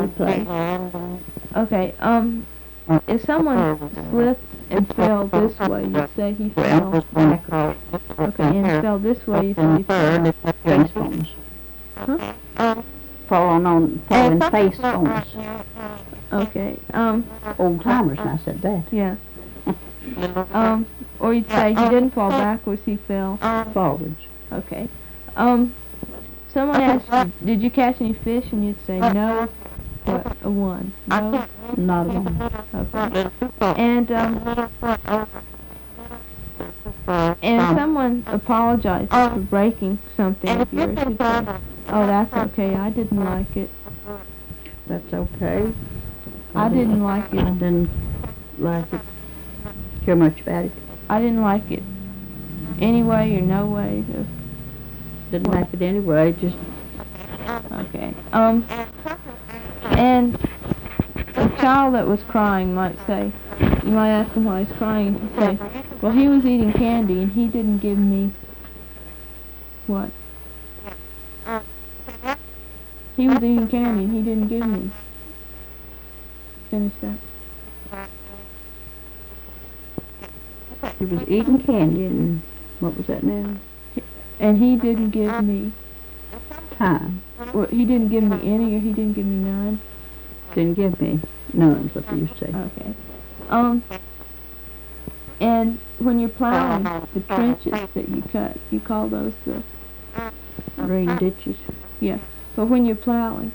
old place. Okay, if someone slipped and fell this way, you'd say he fell Backwards. Okay, and fell this way, you say he fell Face bones. Huh? Falling face bones. Okay, Old timers, I said that. yeah. Or you'd say he didn't fall backwards, he fell Forwards. Okay. Someone asked you, did you catch any fish? And you'd say no. What? A 1. No? Not a one. Okay. And if someone apologizes for breaking something of yours, you'd say, oh, that's okay, I didn't like it. That's okay. I didn't like I it. didn't like it. Care much about it. I didn't like it. Anyway or no way. Or, Didn't like it anyway. Just okay. And a child that was crying might say, you might ask him why he's crying, and he'd say, well, he was eating candy and he didn't give me what? He was eating candy and he didn't give me. Finish that. he was eating candy, and what was that now? And he didn't give me Time. Well, he didn't give me any, or he didn't give me none. Didn't give me none, is what they used to say. Okay. And when you're plowing the trenches that you cut, you call those the Rain ditches. yeah. But when you're plowing,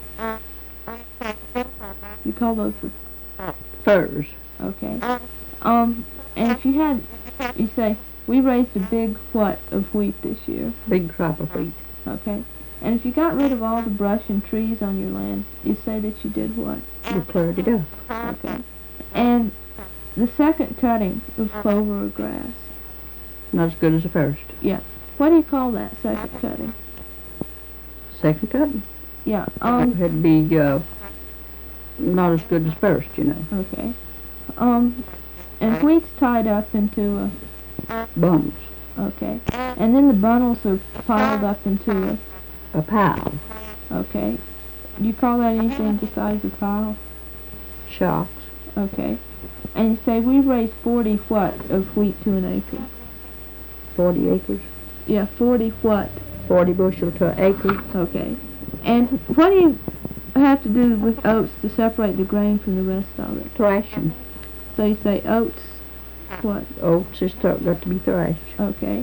you call those the Furs. okay. And if you had, you say we raised a big what of wheat this year. Big crop of wheat. Okay. And if you got rid of all the brush and trees on your land, you say that you did what? We cleared it up. Okay. And the second cutting of clover or grass, Not as good as the first. what do you call that second cutting? Second cutting. Yeah. It had to be not as good as first, you know. Okay. And wheat's tied up into Bundles. okay. And then the bundles are piled up into A pile. okay. Do you call that anything besides a pile? Shocks. Okay. And you say we raised 40 what of wheat to an acre? 40 acres. Yeah, 40 what? 40 bushel to an acre. Okay. And what do you have to do with oats to separate the grain from the rest of it? Thrashing. So you say oats, what? Oats is got to be thrashed. Okay.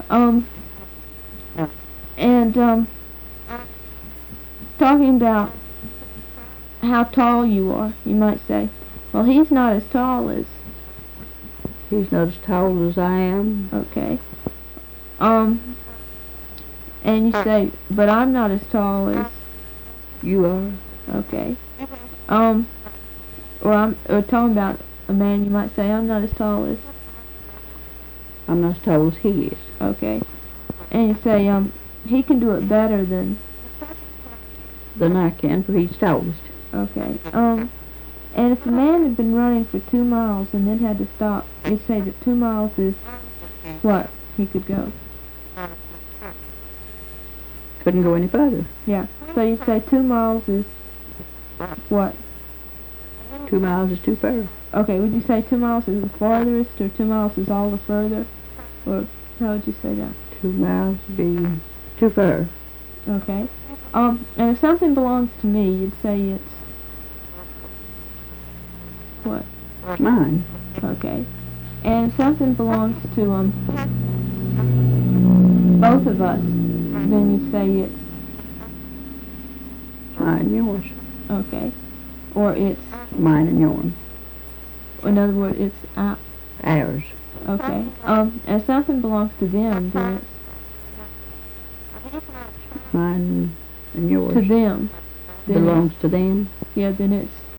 And talking about how tall you are, you might say, well, he's not as tall as, He's not as tall as I am. okay. And you say, but I'm not as tall as, You are. okay. Or talking about a man, you might say, I'm not as tall as, I'm not as tall as he is. okay. And you say, he can do it better than, I can, for he's tallest. okay. And if a man had been running for 2 miles and then had to stop, you'd say that 2 miles is what he could go. Couldn't go any further. Yeah. So you'd say 2 miles is what? 2 miles is too far. Okay, would you say 2 miles is the farthest, or 2 miles is all the further? Or how would you say that? 2 miles would be too far. Okay. And if something belongs to me, you'd say it's what? Mine. Okay. And if something belongs to both of us, then you'd say it's Mine and yours. okay. Or it's, Mine and yours. in other words, it's Ours. okay. And if something belongs to them, then Mine and it's yours. to them. Then Belongs to them. yeah, then it's